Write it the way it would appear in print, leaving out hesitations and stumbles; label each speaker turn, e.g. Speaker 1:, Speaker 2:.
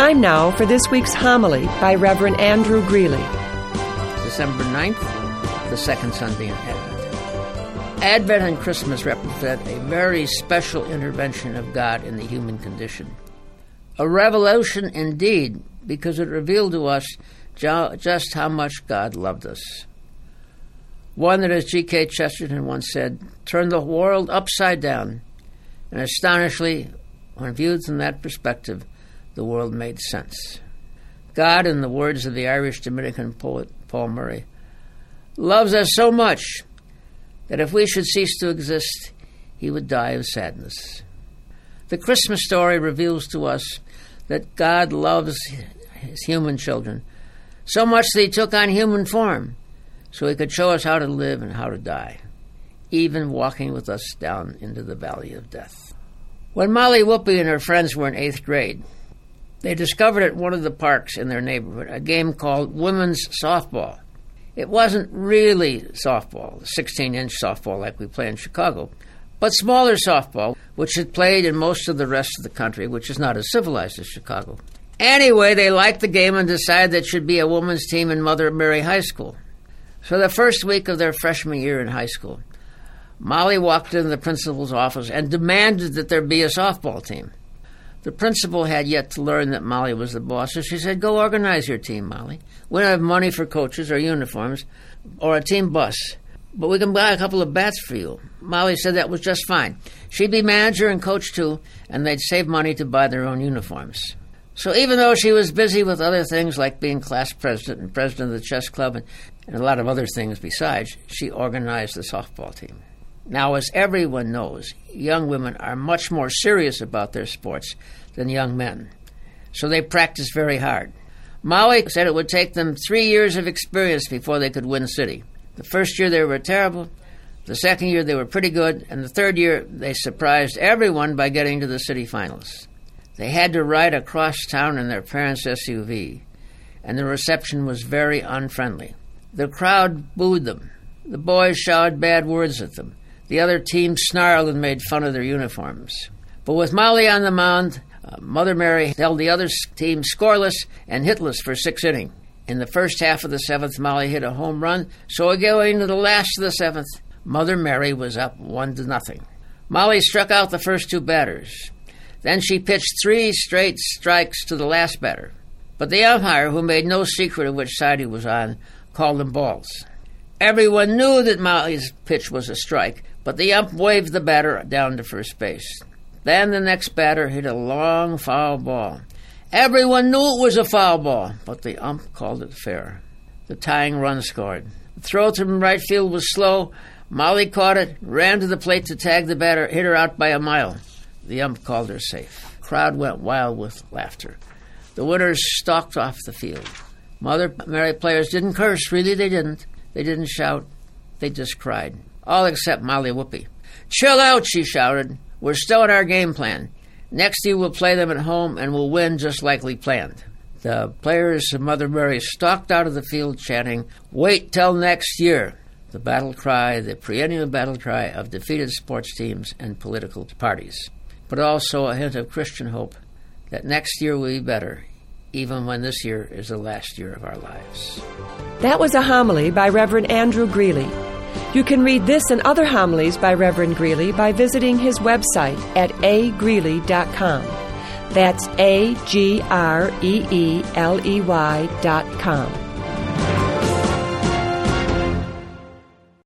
Speaker 1: Time now for this week's homily by Reverend Andrew Greeley.
Speaker 2: December 9th, the second Sunday in Advent. Advent and Christmas represent a very special intervention of God in the human condition. A revelation indeed, because it revealed to us just how much God loved us. One that, as G.K. Chesterton once said, turned the world upside down, and astonishingly, when viewed from that perspective, the world made sense. God, in the words of the Irish Dominican poet Paul Murray, loves us so much that if we should cease to exist, he would die of sadness. The Christmas story reveals to us that God loves his human children so much that he took on human form so he could show us how to live and how to die, even walking with us down into the valley of death. When Molly Whoopi and her friends were in 8th grade, they discovered at one of the parks in their neighborhood a game called women's softball. It wasn't really softball, 16-inch softball like we play in Chicago, but smaller softball, which is played in most of the rest of the country, which is not as civilized as Chicago. Anyway, they liked the game and decided that it should be a women's team in Mother Mary High School. So the first week of their freshman year in high school, Molly walked into the principal's office and demanded that there be a softball team. The principal had yet to learn that Molly was the boss, so she said, "Go organize your team, Molly. We don't have money for coaches or uniforms or a team bus, but we can buy a couple of bats for you." Molly said that was just fine. She'd be manager and coach too, and they'd save money to buy their own uniforms. So even though she was busy with other things like being class president and president of the chess club and a lot of other things besides, she organized the softball team. Now, as everyone knows, young women are much more serious about their sports than young men, so they practice very hard. Molly said it would take them 3 years of experience before they could win city. The first year they were terrible, the second year they were pretty good, and the third year they surprised everyone by getting to the city finals. They had to ride across town in their parents' SUV, and the reception was very unfriendly. The crowd booed them. The boys shouted bad words at them. The other team snarled and made fun of their uniforms. But with Molly on the mound, Mother Mary held the other team scoreless and hitless for 6 innings. In the first half of the 7th, Molly hit a home run, so going into the last of the 7th, Mother Mary was up 1-0. Molly struck out the first 2 batters. Then she pitched 3 straight strikes to the last batter. But the umpire, who made no secret of which side he was on, called them balls. Everyone knew that Molly's pitch was a strike, but the ump waved the batter down to first base. Then the next batter hit a long foul ball. Everyone knew it was a foul ball, but the ump called it fair. The tying run scored. The throw from right field was slow. Molly caught it, ran to the plate to tag the batter, hit her out by a mile. The ump called her safe. The crowd went wild with laughter. The winners stalked off the field. Mother Mary players didn't curse, really they didn't. They didn't shout. They just cried. All except Molly Whoopi. "Chill out," she shouted. "We're still in our game plan. Next year we'll play them at home and we'll win just like we planned." The players of Mother Mary stalked out of the field chanting, "Wait till next year." The battle cry, the perennial battle cry of defeated sports teams and political parties. But also a hint of Christian hope that next year will be better, even when this year is the last year of our lives.
Speaker 1: That was a homily by Reverend Andrew Greeley. You can read this and other homilies by Reverend Greeley by visiting his website at agreeley.com. That's AGREELEY.com.